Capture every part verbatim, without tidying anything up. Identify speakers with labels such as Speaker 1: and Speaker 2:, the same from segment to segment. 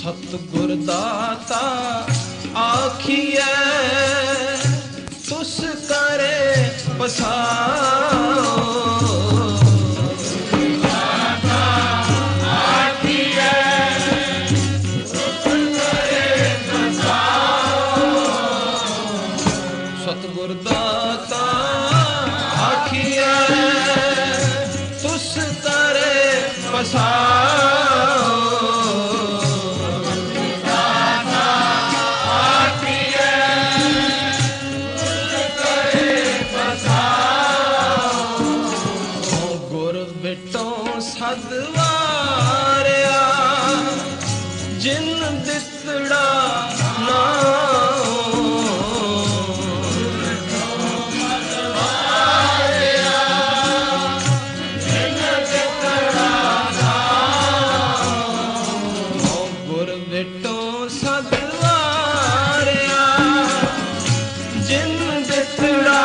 Speaker 1: सतगुर दाता आखिए तुस करे पसाओ। सतगुर दाता आखिए तुस करे पसाओ। सदवारिया जिन दितड़ा नाओ। सदवारिया जिन दितड़ा नाओ। गुर बिटो सदवारिया जिन दितड़ा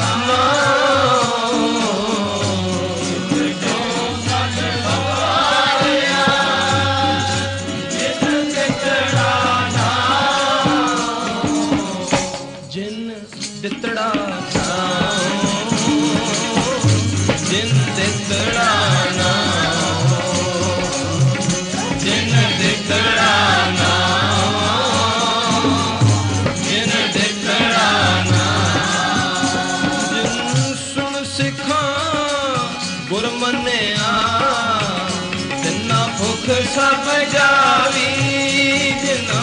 Speaker 1: दितड़ा नाओ। जिन दितड़ा नाओ। जिन दितड़ा नाओ। जिन दितड़ा नाओ। जिन सुन सिखा गुर मन्निया तिन्ना भुख सब जावी। जिना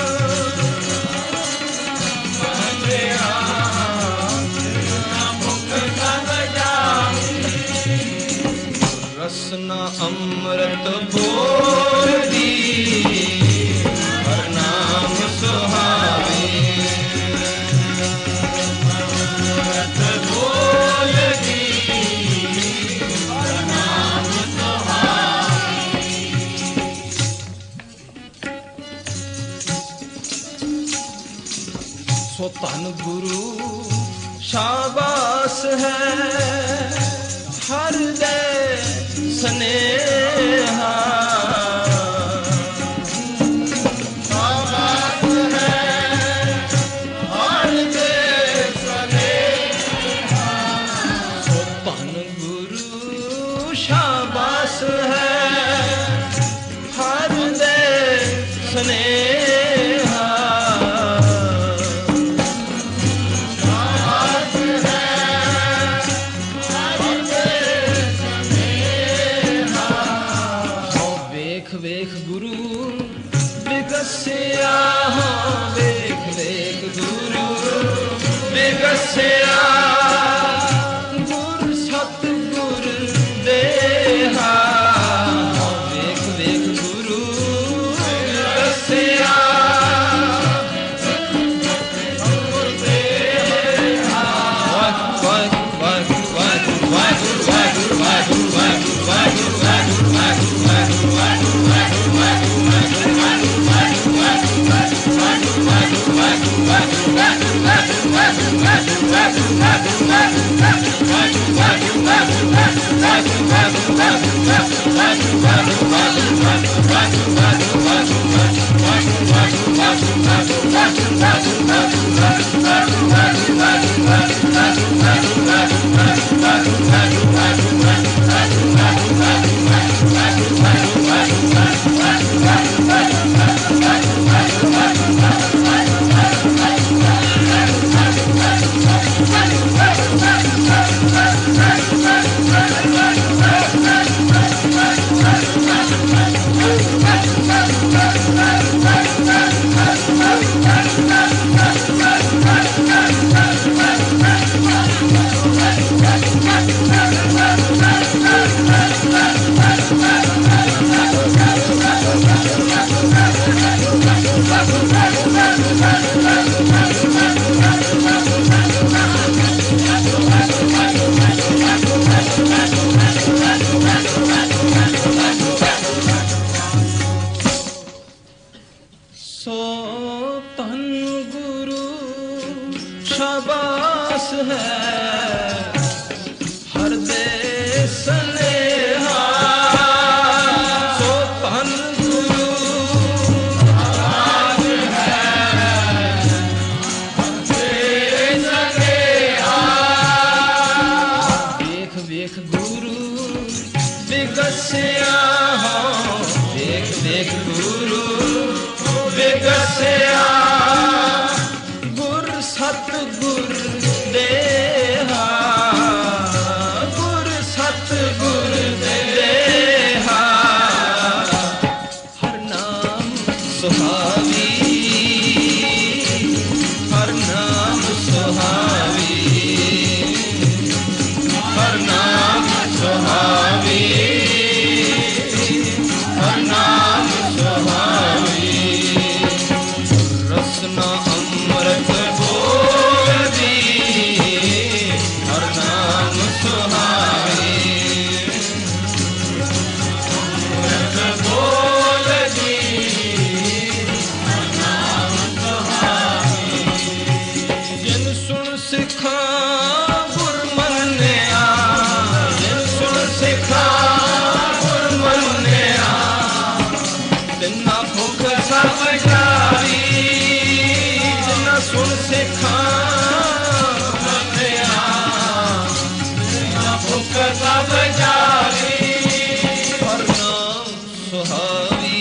Speaker 1: रसना अमृत बोली हर नाम सुहावी। अमृत बोली हर नाम सुहावी। सो धन गुरु शाबाश है हर दे स्नेहा। शाबाश है हर दे स्नेहा। सो धन गुरु शाबाश है हर दे स्नेहा। वेख गुरु बिगसिया वेख वेख गुरु बिगसिया। गुर सतगुर देहा वेख वेख गुरु बिगसिया। Thank you. विगसिया हो, देख देख गुरु विगसिया, गुर सतगुर देहा, गुर सतगुर देहा, हर नाम सुहावी, हर नाम सुहावी, हर नाम सुहावी, हर नाम सुहावी, रसना अमृत बोल दी, हर नाम सुहावी, अमृत बोल दी, हर नाम सुहावी, जिन सुन सिखा गुर मन्या, जिन सुन सिखा गुर मन्या, तिन्ना भुख सब जारी, जिन्ना सुन सिखा मन्या, तिन्ना भुख सब जारी, हर नाम सुहावी,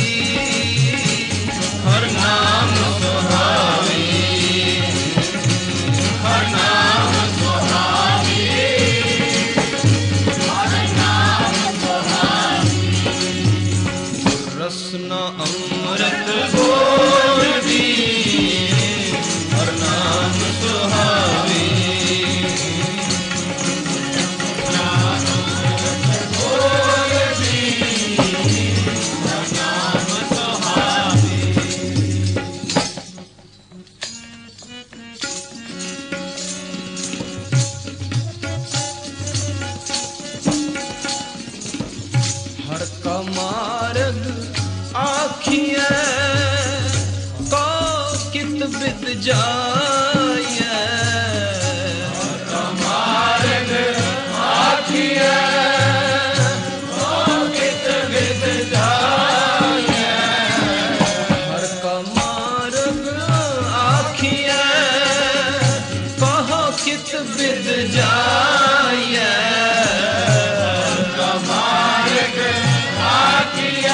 Speaker 1: हर नाम सुहावी, हर नाम सुहावी, हर नाम सुहावी, रसना अमृत बोल दी, हर नाम सुहावी, बोल दी, हर नाम सुहावी, हर का मार्ग आखिए को कित बिद जाए, हर का मार्ग आखिए को कित बिद जाए, हर का मार्ग आखिए कहो कित बिद जाए, हर का मार्ग आखिए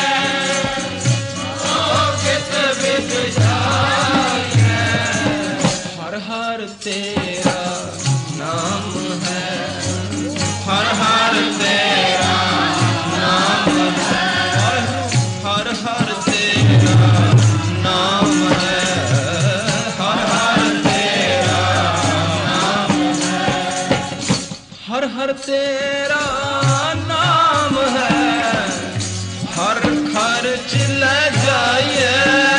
Speaker 1: हर हर तेरा नाम है, हर हर तेरा नाम है, हर हर तेरा नाम है, हर हर तेरा नाम है, हर हर तेरा नाम है, हर खर्च ले जाइए,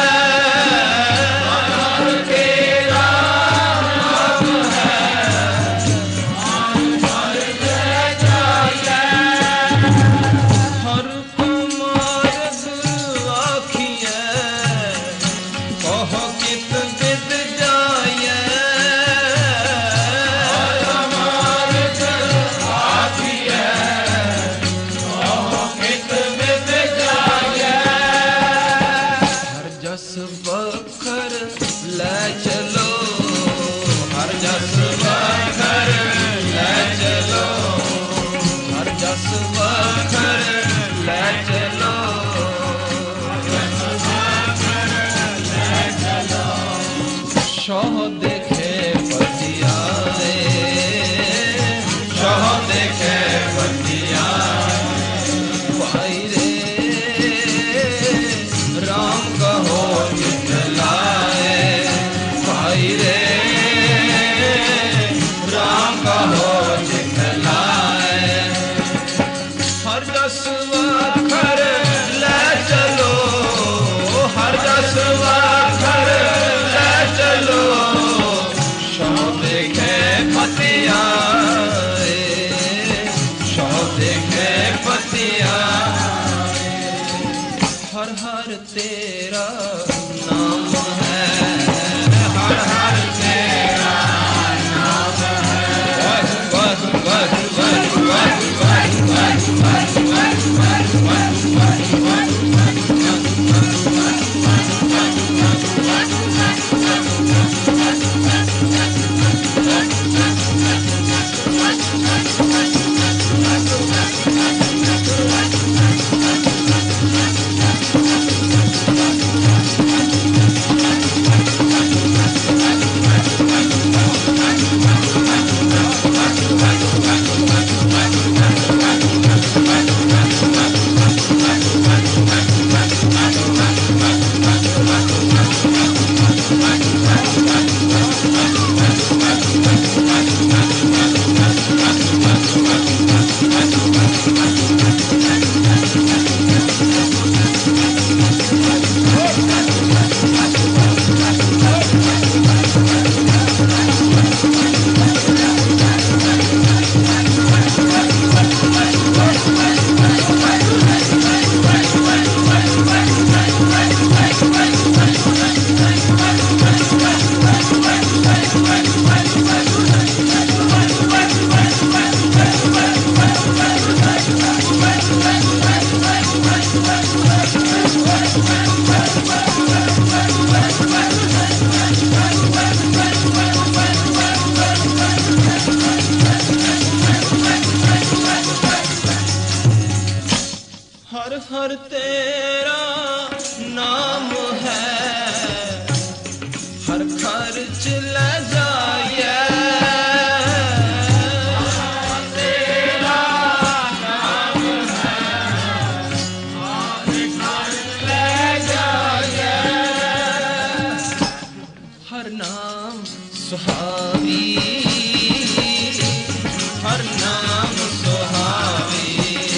Speaker 1: बखर ले चलो, हर जस बखर ले चलो, हर जस बखर ले चलो, ले चलो, शोह देखे पतिया रे, शोह देखे पतिया भाई रे, राम कहो भाई रे, राम कहो दिखलाए, हर दस वखर ले चलो, हर दस वखर ले चलो, शोह देखे पतिया, शोह देखे पतिया, हर हर तेरा नाम है, हर हर तेरा नाम है, बस बस बस बस बस बस बस बस बस बस हर हर तेरा नाम है, हर खर्च ले जाइए। तेरा नाम है, हर खर्च ले जाइए। हर नाम सुहावी, हर नाम सुहावी,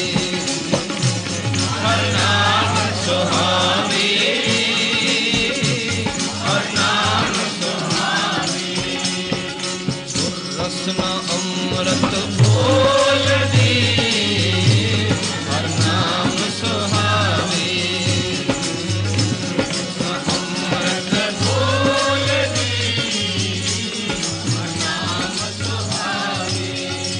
Speaker 1: हर नाम सुहावी, हर नाम सुहावी। रसना अमृत बोल दी, हर नाम सुहावी। अमृत बोल दी, हर नाम सुहावी।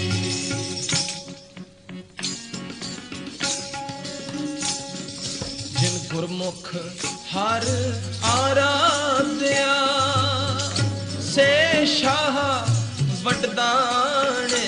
Speaker 1: जिन गुरमुख हर आराध्या, से शाह वडदाने।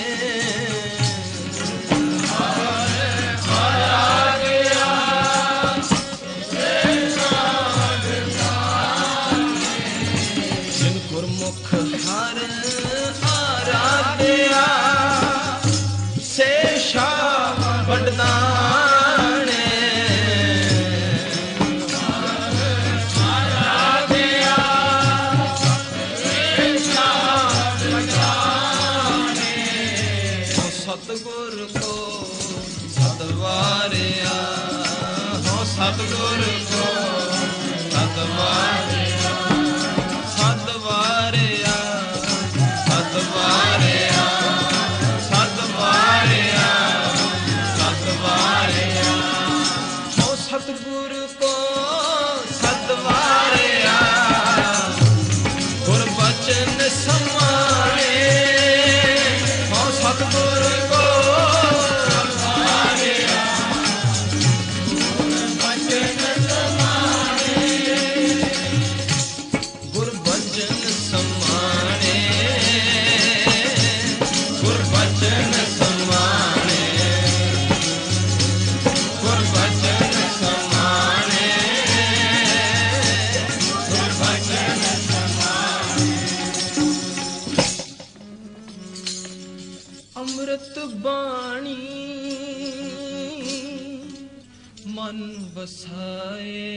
Speaker 1: हर आराध्या, से शाह वडदाने। जिन गुरमुख हर आराध्या, से शाह वडदाने। सतगुर को सतवारिया, हो सतगुर को सतवारिया, सतवारिया, सतवारिया, सतवारिया, सतवारिया। हो सतगुर को सतवारिया, गुर बचन समाने। हो सतगुर को अमृत बाणी मन बसाए।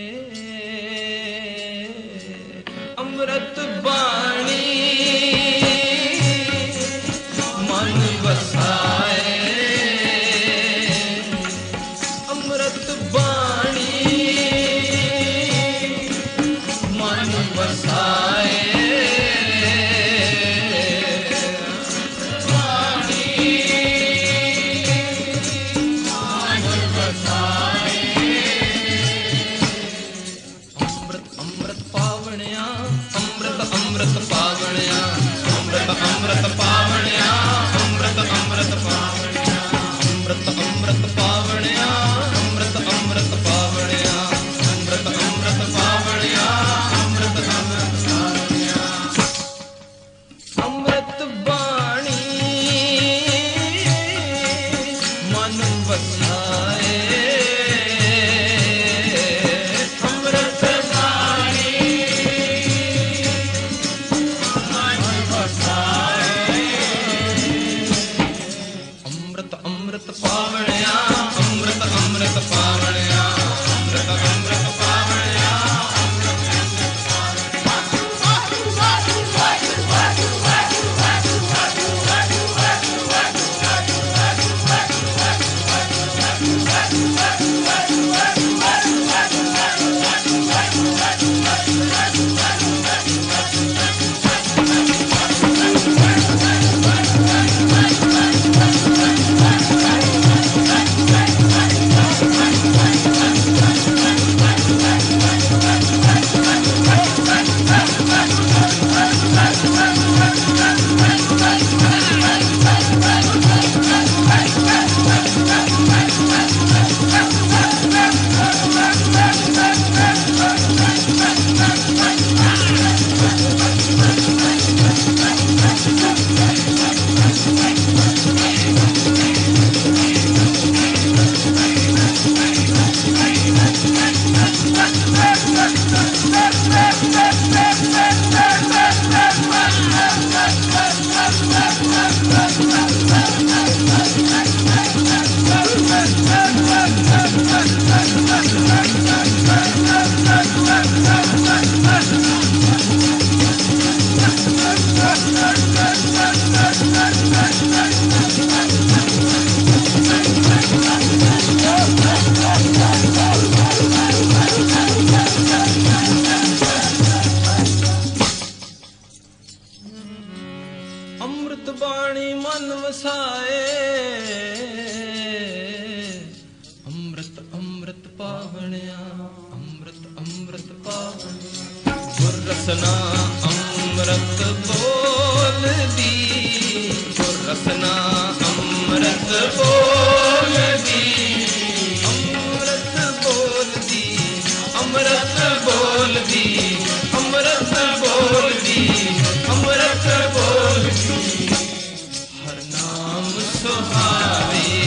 Speaker 1: अमृत बाणी मन बसाए। अमृत बाणी मन बसाए। अमृत अमृत पावणिया, अमृत अमृत पावणिया, ਅੰਮ੍ਰਿਤ ਬਾਣੀ ਮਨ ਵਸਾਏ, ਅੰਮ੍ਰਿਤ ਅੰਮ੍ਰਿਤ ਪਾਵਣਿਆ, ਅੰਮ੍ਰਿਤ ਅੰਮ੍ਰਿਤ ਪਾਵਣਿਆ। ਗੁਰ ਰਸਨਾ ਅੰਮ੍ਰਿਤ ਬੋਲਦੀ, ਗੁਰ ਰਸਨਾ ਅੰਮ੍ਰਿਤ ਬੋਲਦੀ, ਅੰਮ੍ਰਿਤ ਬੋਲਦੀ, ਅੰਮ੍ਰਿਤ ਬੋਲਦੀ, ਅੰਮ੍ਰਿਤ ਬੋਲਦੀ, ਅੰਮ੍ਰਿਤ ਬੋਲਦੀ। ਹਰ ਨਾਮ ਸੁਹਾਵੇ,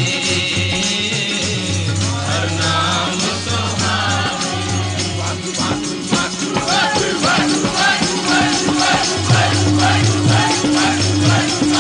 Speaker 1: ਹਰ ਨਾਮ ਸੁਹਾਵੇ। ਵਾਹਿਗੁਰੂ ਵਾਹਿਗੁਰੂ ਵਾਹਿਗੁਰੂ ਵਾਹਿਗੁਰੂ ਵਾਹਿਗੁਰੂ ਵਾਹਿਗੁਰੂ ਵਾਹਿਗੁਰੂ ਵਾਹਿਗੁਰੂ ਵਾਹਿਗੁਰੂ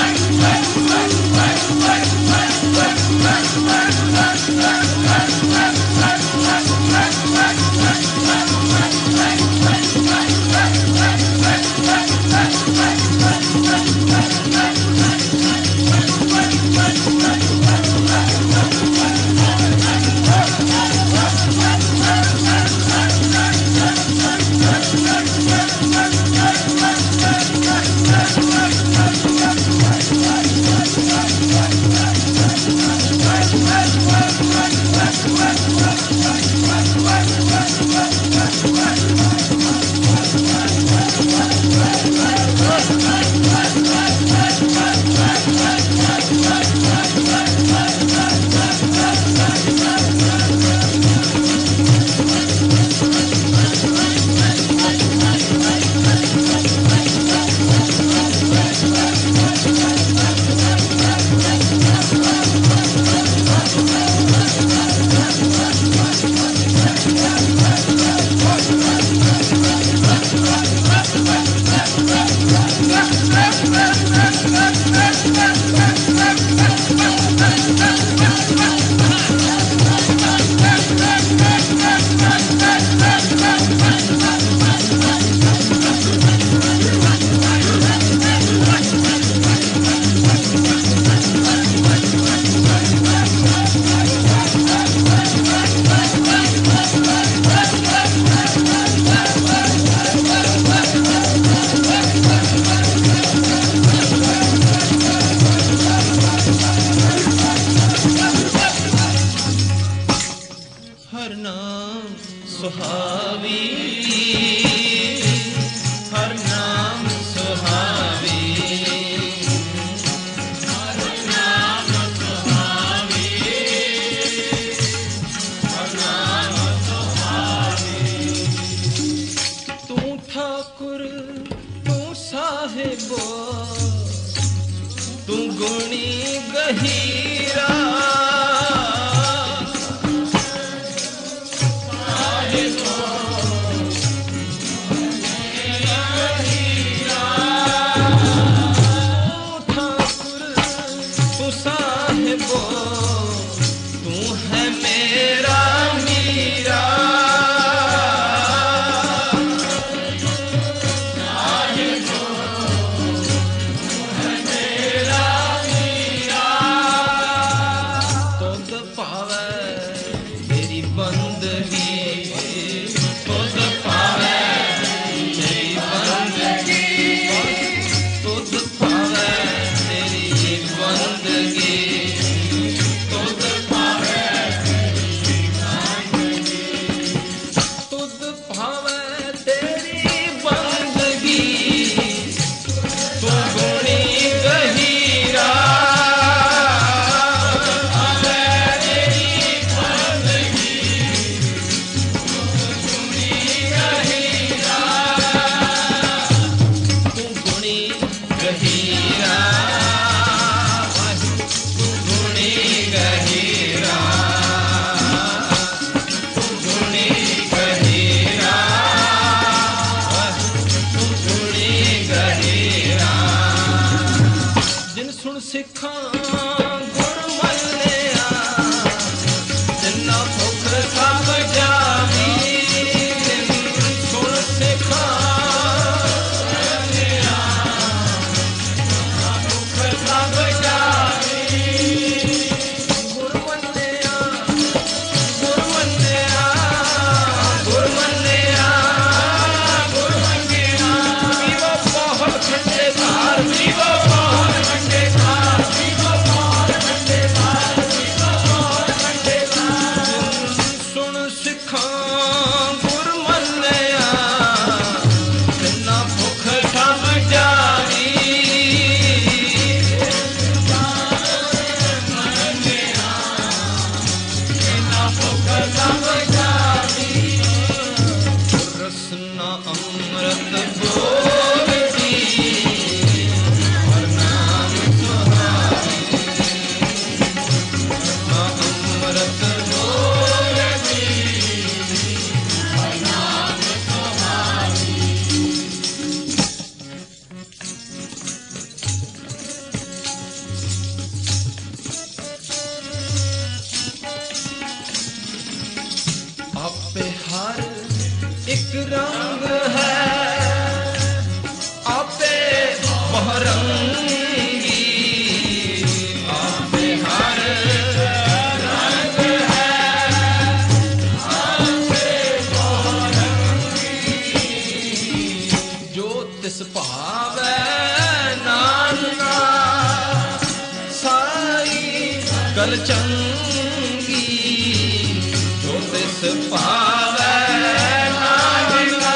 Speaker 1: ਸਿੱਖਾਂ ਗੁਰ ਮੰਨਿਆ, ਜਿਨ੍ਹਾਂ ਭੁੱਖ ਸਭ ਜਾਵੀ। ਸੁਣ ਸਿੱਖਾਂ ਮੰਨਿਆ, ਜਿਨ੍ਹਾਂ ਭੁੱਖ ਸਭ ਜਾਵੀ। ਗੁਰ ਮੰਨਿਆ, ਗੁਰ ਮੰਨਿਆ, ਗੁਰ ਮੰਨਿਆ, ਗੁਰ ਮੰਨਿਆ। ਜੀਵੋ ਬਹੁਤ ਠੰਡੇ ਧਾਰ, ਜੀਵੋ ਬਹੁਤ ਠੰਡੇ ਧਾਰ, ਜੀਵੋ ਬਹੁਤ ਠੰਡੇ ਧਾਰ, ਜੀਵੋ ਬਹੁਤ ਠੰਡੇ ਧਾਰ। ਸੁਣ ਸਿੱਖਾਂ ਗੁਰ ਮੰਨਿਆ, ਜਿਨ੍ਹਾਂ ਭੁੱਖ ਸਭ ਜਾਵੀ। ਜਿਨ੍ਹਾਂ ਭੁੱਖ ਸਭ ਜਾਵੀ। ਰਸਨਾ ਅੰਮ੍ਰਿਤ ਬੋਲਦੀ, ਹਰ ਨਾਮ ਸੁਹਾਵੀ। ਰਸਨਾ ਅੰਮ੍ਰਿਤ ਬੋਲਦੀ, ਹਰ ਨਾਮ ਸੁਹਾਵੀ। ਆਪੇ ਹਰ ਇੱਕ ਰੰਗ ਹੈ, ਆਪੇ ਬਹੁਰੰਗੀ। ਆਪੇ ਹਰ ਰੰਗ ਹੈ, ਆਪੇ ਬਹੁਰੰਗੀ। ਜੋ ਤਿਸ ਭਾਵੈ ਨਾਨਕਾ, ਸਾਈ ਗਲ ਚੰਗੀ। ਜੋ ਤਿਸ ਭਾਵੈ ਨਾਨਕਾ,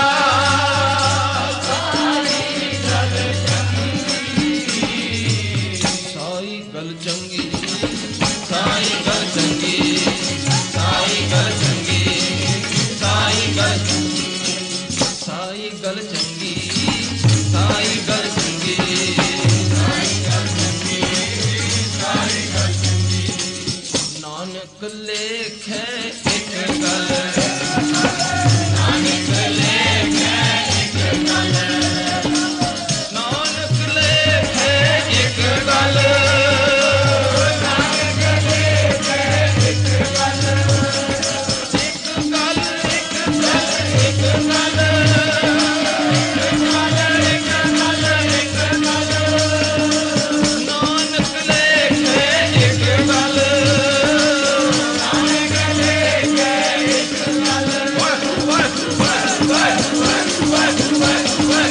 Speaker 1: ਸਾਈ ਗਲ ਚੰਗੀ। ਸਾਈ ਗਲ ਚੰਗੀ, ਸਾਈ ਗਲ ਚੰਗੀ, ਸਾਈ ਗਲ ਸਾਈ ਗਲ ਚੰਗੀ, ਸਾਈ ਗਲ ਚੰਗੀ, ਸਾਈ ਗਲ ਚੰਗੀ, ਸਾਈ ਗਲ ਚੰਗੀ। ਨਾਨਕ ਲੇਖੇ ਇੱਕ ਗੱਲ, ਨਾਨਕ ਲੇਖੇ ਇੱਕ ਗੱਲ, ਨਾਨਕ ਲੇਖੇ ਇੱਕ ਗੱਲ, ਨਾਨਕ ਲੇਖੇ ਇੱਕ ਗੱਲ। ਇੱਕ ਗੱਲ, ਇੱਕ ਗੱਲ, ਇੱਕ ਗੱਲ, ਇੱਕ ਗੱਲ, ਇੱਕ ਗੱਲ, ਇੱਕ ਗੱਲ। ਨਾਨਕ ਲੇਖੇ ਇੱਕ ਗੱਲ, ਨਾਨਕ ਲੇਖੇ ਇੱਕ ਗੱਲ। ਵਾਹ ਵਾਹ ਵਾਹ ਵਾਹ ਵਾਹ ਵਾਹ ਵਾਹ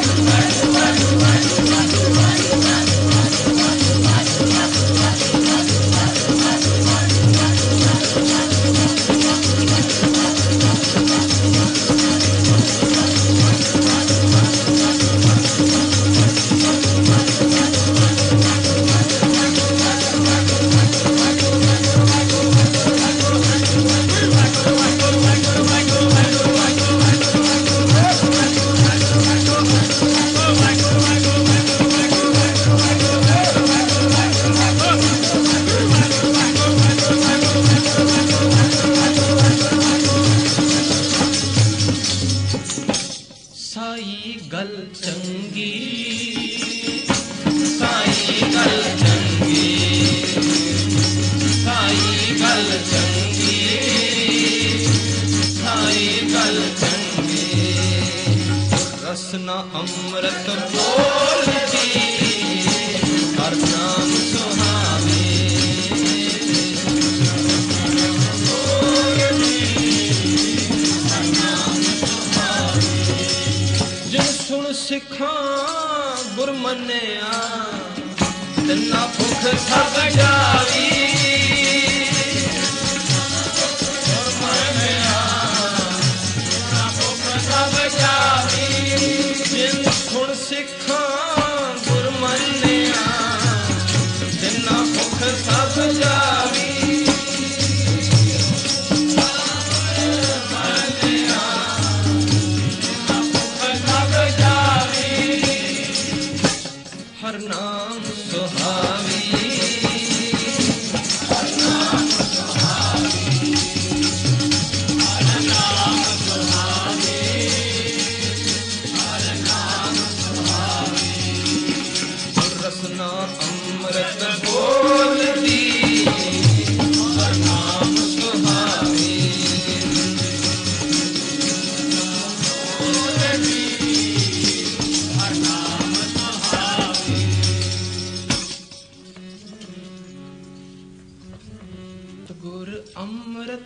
Speaker 1: ਸਾਈ ਗਲ ਚੰਗੀ, ਸਾਈ ਗਲ ਚੰਗੀ, ਸਾਈ ਗਲ ਚੰਗੀ, ਸਾਈ ਗਲ ਚੰਗੀ। ਰਸਨਾ ਅੰਮ੍ਰਿਤ ਬੋਲਦੀ, ਹਰ ਨਾਮ ਸੁਹਾਵੀ। ਜਿਨ ਸੁਣ ਸਿੱਖਾਂ ਗੁਰ ਮੰਨਿਆ, ਤਿੰਨਾ ਭੁੱਖ ਸਭ ਜਾਵੀ। ਗੁਰ ਮੰਨਿਆ, ਤਿੰਨਾ ਭੁੱਖ ਸਭ ਜਾਵੀ। ਜਿਨ ਸੁਣ ਸਿੱਖਾਂ ਗੁਰ ਮੰਨਿਆ, ਤਿੰਨਾ ਭੁੱਖ ਸਭ ਜਾਵੀ। ਹਰ ਨਾਮ ਸੁਹਾਵੀ।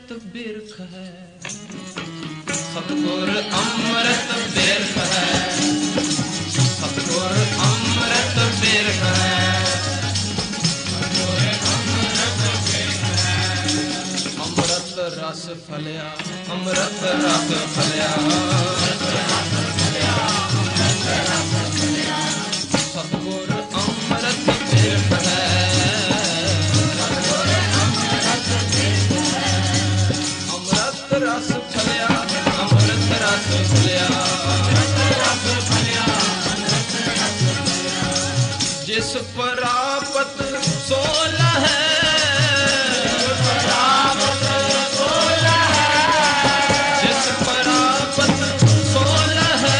Speaker 1: ਅੰਮ੍ਰਿਤ ਬਿਰਖ ਹੈ, ਸਤਿਗੁਰ ਅੰਮ੍ਰਿਤ ਬਿਰਖ ਹੈ, ਸਤਿਗੁਰ ਅੰਮ੍ਰਿਤ ਬਿਰਖ ਹੈ, ਸਤਿਗੁਰ ਅੰਮ੍ਰਿਤ ਬਿਰਖ ਹੈ। ਅੰਮ੍ਰਿਤ ਰਸ ਫਲਿਆ, ਅੰਮ੍ਰਿਤ ਰਸ ਫਲਿਆ, ਸਤਿਗੁਰ ਅੰਮ੍ਰਿਤ ਬਿਰਖ ਹੈ, ਅੰਮ੍ਰਿਤ ਰਸ ਫਲਿਆ, ਅੰਮ੍ਰਿਤ ਰਸ ਫਲਿਆ, ਜਿਸ ਪ੍ਰਾਪਤ ਸੋ ਲਹੈ, ਜਿਸ ਪ੍ਰਾਪਤ ਸੋ ਲਹੈ,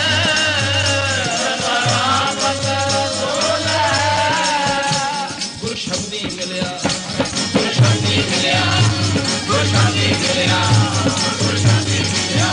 Speaker 1: ਗੁਰ ਸ਼ਬਦੀ ਮਿਲਿਆ, ਗੁਰ ਸ਼ਬਦੀ ਮਿਲਿਆ, ਗੁਰ ਸ਼ਬਦੀ ਮਿਲਿਆ, ਗੁਰ ਸ਼ਬਦੀ ਮਿਲਿਆ।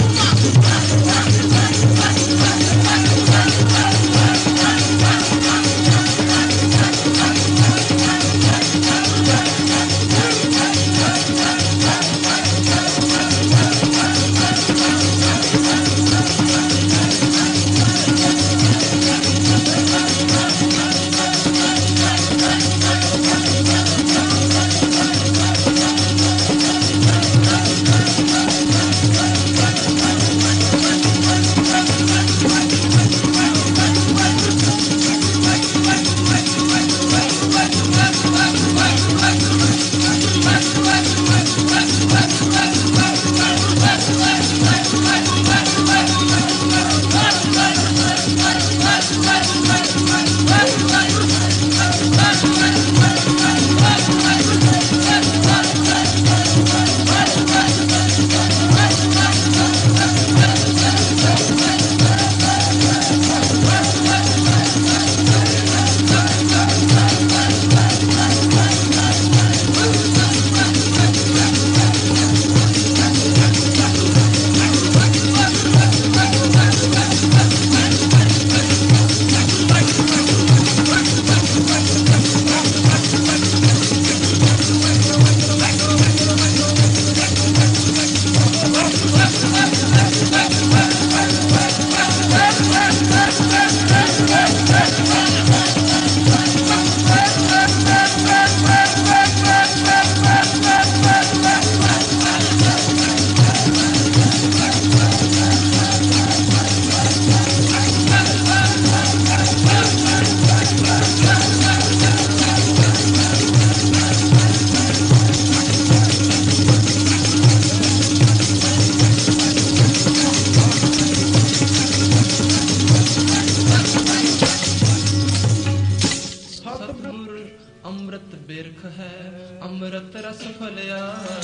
Speaker 1: ਅੰਮ੍ਰਿਤ ਬਿਰਖ ਹੈ, ਅੰਮ੍ਰਿਤ ਰਸ ਫਲਿਆ,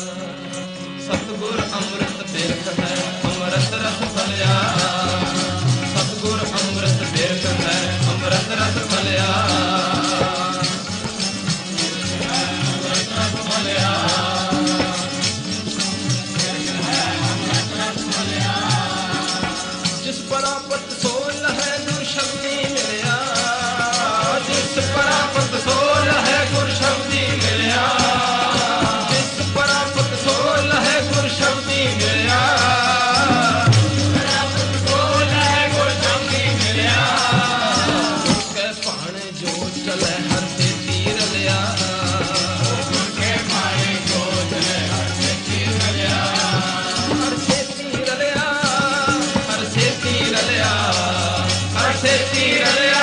Speaker 1: ਸਤਿਗੁਰ ਅੰਮ੍ਰਿਤ ਬਿਰਖ ਹੈ, ਅੰਮ੍ਰਿਤ ਰਸ ਫਲਿਆ, ਸਤਿਗੁਰ ਅੰਮ੍ਰਿਤ ਬਿਰਖ ਹੈ, ਅੰਮ੍ਰਿਤ ਰਸ ਫਲਿਆ, ਅੰਮ੍ਰਿਤ ਰਸ ਫਲਿਆ, ਜਿਸ ਪ੍ਰਾਪਤ ਸੋ ਲਹੈ ਗੁਰ ਸ਼ਬਦੀ ਮਿਲਿਆ, ਜਿਸ ਪ੍ਰਾਪਤ ਸੋ ਲਹੈ ਗੁਰ ਸ਼ਬਦੀ ਮਿਲਿਆ, ਜਿਸ ਪ੍ਰਾਪਤ ਸੋ ਲਹੈ ਗੁਰ ਸ਼ਬਦੀ ਮਿਲਿਆ, ਪ੍ਰਾਪਤ ਸੋ ਲਹੈ ਗੁਰ ਸ਼ਬਦੀ ਮਿਲਿਆ, ਗੁਰ ਕੈ ਭਾਣੇ ਜੋ ਚਲੈ ਹਰ ਤੇ ਤੀਰ ਲਿਆ, ਗੁਰ ਕੈ ਭਾਣੇ ਜੋ ਚਲੈ ਹਰ ਤੇ ਤੀਰ ਲਿਆ, ਹਰ ਤੇ ਤੀਰ ਲਿਆ, ਹਰ ਤੇ ਤੀਰ ਲਿਆ, ਹਰ ਤੇ ਤੀਰ ਲਿਆ,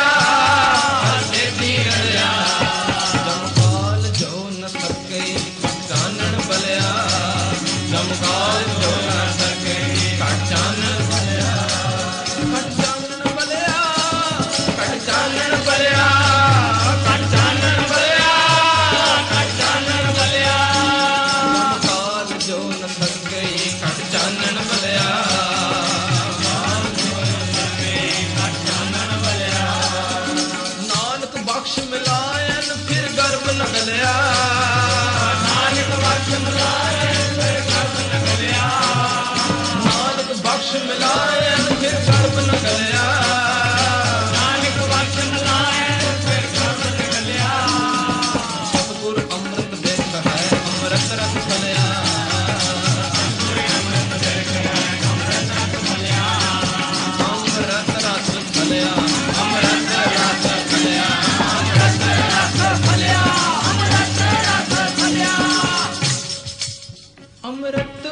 Speaker 1: ਸਤਿਗੁਰ ਅੰਮ੍ਰਿਤ ਬਿਰਖ ਹੈ, ਅੰਮ੍ਰਿਤ ਰਸ ਫਲਿਆ,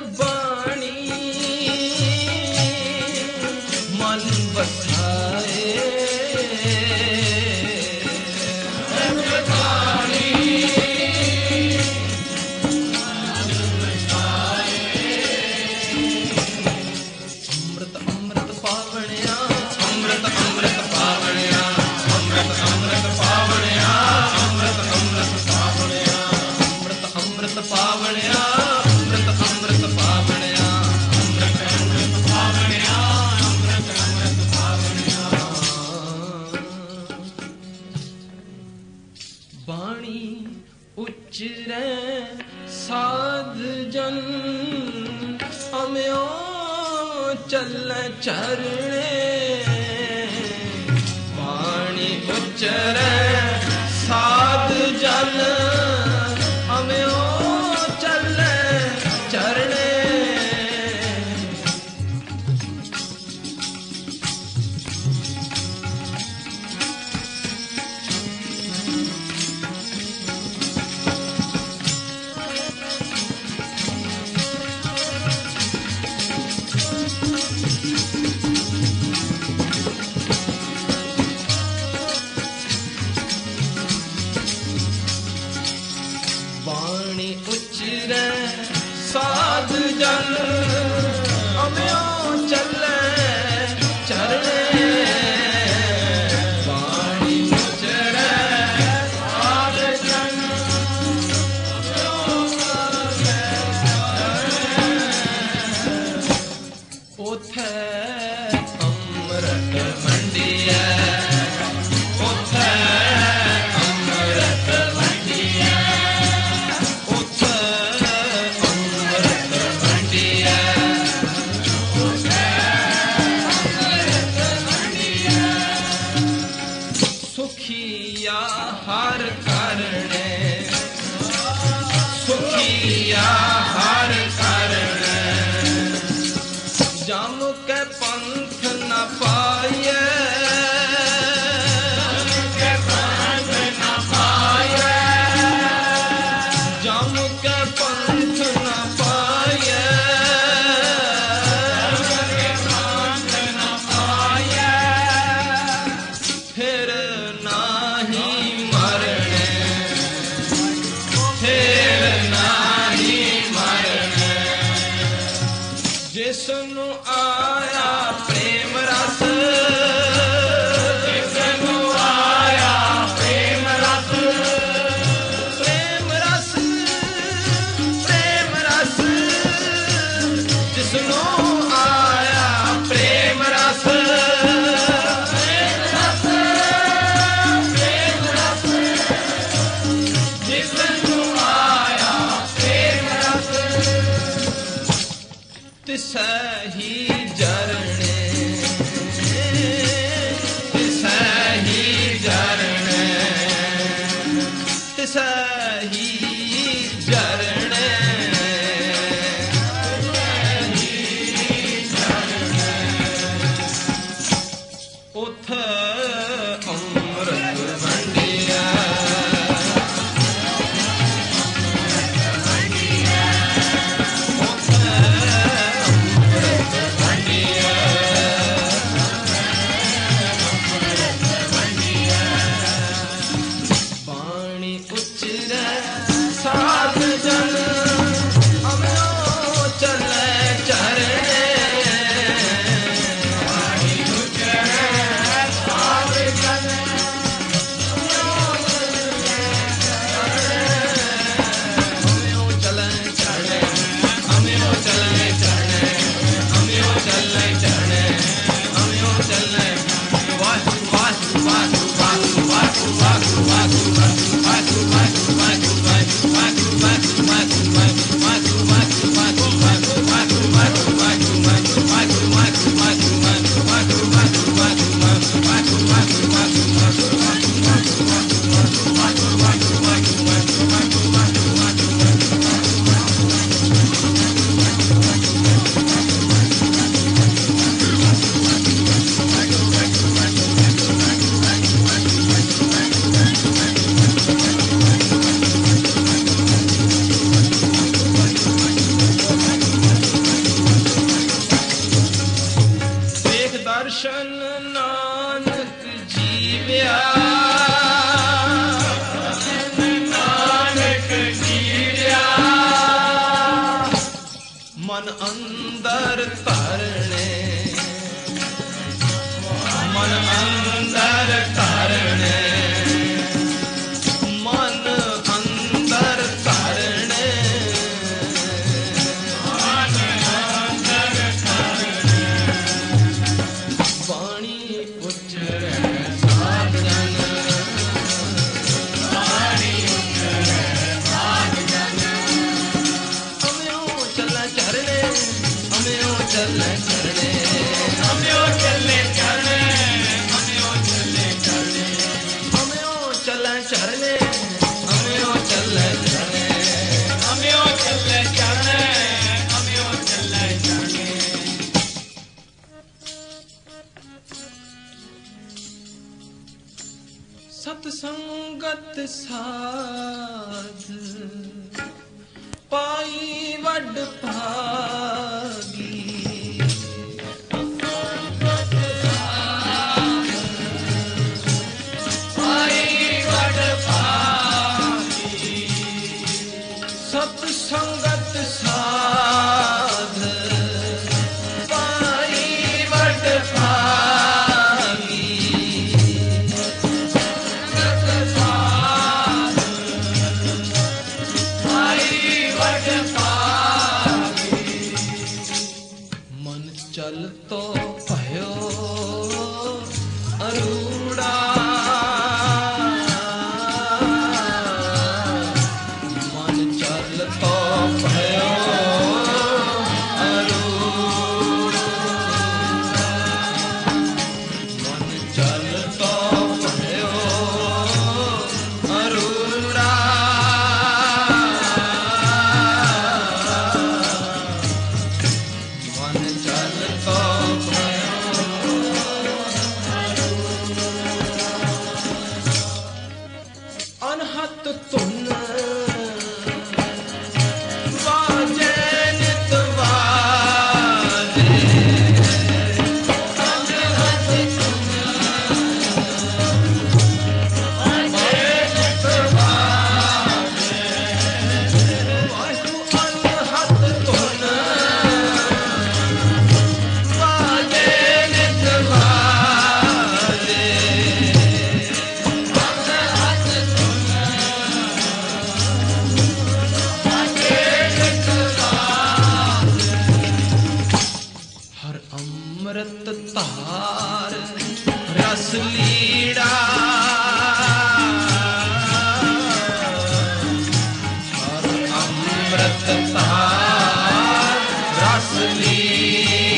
Speaker 1: ਬਾਣੀ ਮਨ ਵਸਾਏ ਬਾਣੀ ਉਚਰੈ ਸਾਧ ਜਨ ਅਮਿਓ ਚੱਲੈ ਚਰਣੇ ਬਾਣੀ ਉਚਰੈ ਸਾਧ ਜਨ ਅਮਿਓ ਚੱਲੈ ਚਰਣੇ ਬਾਣੀ ਉਚਰੈ ਸਾਧ ਜਨ ਅਮਿਓ ਚੱਲੈ ਚਰਣੇ ਬਾਣੀ ਉਚਰੈ ਸਾਧ ਜਨ ਅਮਿਓ ਚੱਲੈ ਉਥੈ ਅੰਮ੍ਰਿਤ ਮੰਡੀਐ ਉਥੈ ਸੁਖੀਆ ਹਰ ਕਰਨੇ ਸੁਖੀਆ ਹਰ ਕਰਨੇ ਜਮ ਕੇ ਪੰਥ ਨ ਪਾਈਏ ਕੇ ਪੰਥ ਨ ਪਾਈਏ ਜਮ ਕੇ ਪੰਥ ਨ ਪਾਈਏ ਕੇ ਪੰਥ ਨ ਪਾਈਏ ਫਿਰ ਨਾਹੀ ਮਰਨੇ ਫਿਰ ਨਾਹੀ ਮਰਨੇ ਜਿਸ ਨੂੰ ਆਇਆ ਪ੍ਰੇਮ ਰਸ ਜਿਸ ਨੂੰ ਆਇਆ ਪ੍ਰੇਮ ਰਸ ਪ੍ਰੇਮ ਰਸ ਪ੍ਰੇਮ ਰਸ ਜਿਸ ਨੂੰ ਆਇਆ ਪ੍ਰੇਮ ਰਸ ਤਿਸੈ ਹੀ ਜਰਣੇ ਤਿਸੈ ਹੀ ਜਰਣੇ ਤਿਸੈ ਹੀ ਜਰਣੇ ਉਥ ਅੰਮ੍ਰਿਤ ਵੰਡਿਆ ਬਾਣੀ ਉਚਰੈ ਅੰਦਰ ਧਰਨੇ, ਮਨ ਅੰਦਰ ਧਰਨੇ, ਮਨ ਅੰਦਰ ਧਰਨੇ, ਮਨ ਅੰਦਰ ਧਰਨੇ, ਬਾਣੀ ਉਚਰੈ ਸਾਧ ਜਨ, ਬਾਣੀ ਉਚਰੈ ਸਾਧ ਜਨ, ਹਮਿਓ ਚੱਲੈ ਚਰਣੇ, ਹਮਿਓ ਚੱਲੈ ਚਰਣੇ, ਹਮਿਓ ਚੱਲੇ ਚਰਣੇ, ਹਮਿਓ ਚੱਲੇ ਚਰਣੇ, ਹਮਿਓ ਚੱਲੈ ਚਰਣੇ, ਹਮਿਓ ਚੱਲੈ ਚਰਣੇ, ਹਮਿਓ ਚੱਲੇ ਚਰਣੇ, ਹਮਿਓ ਚੱਲੇ ਚਰਣੇ। ਸਤ ਸੰਗਤ ਸਾਧ ਪਾਈ ਵੱਡ ਭਾਗੀ, ਪਾਈ ਵੱਡ ਭਾਗੀ, ਸਤ ਸੰਗਤ ਸਾਧ ਪਾਈ ਵੱਡ ਭਾਗੀ, ਸੰਗਤ ਸਾਧ ਪਾਈ ਵੱਡ ਭਾਗੀ, ਮਨ ਚਲ ਤੋ ਭਇਓ ਅਰੂੜਾ, ਮਨ ਚਲ ਤੋ ਭਇਓ ਅਰੂੜਾ, ਮਨ ਚਲ ਤੋ ਭਇਓ ਅਰੂੜਾ, ਮਨ ਚਲ ਤੋ ਅਨਹਤ ਧੁਨ ਵਾਜੇ ਨਿਤ ਵਾਜੇ, ਅਨਹਤ ਧੁਨ ਵਾਜੇ ਨਿਤ ਵਾਜੇ, ਵਾਹਿਗੁਰੂ ਅਨਹਤ ਧੁਨ ਵਾਜੇ ਨਿਤ ਵਾਜੇ, ਹਰ ਅੰਮ੍ਰਿਤ ਧਾਰ ਰਸ ਲੀੜਾ, ਹਰ ਅੰਮ੍ਰਿਤ ਧਾਰ ਰਸ ਲੀੜਾ,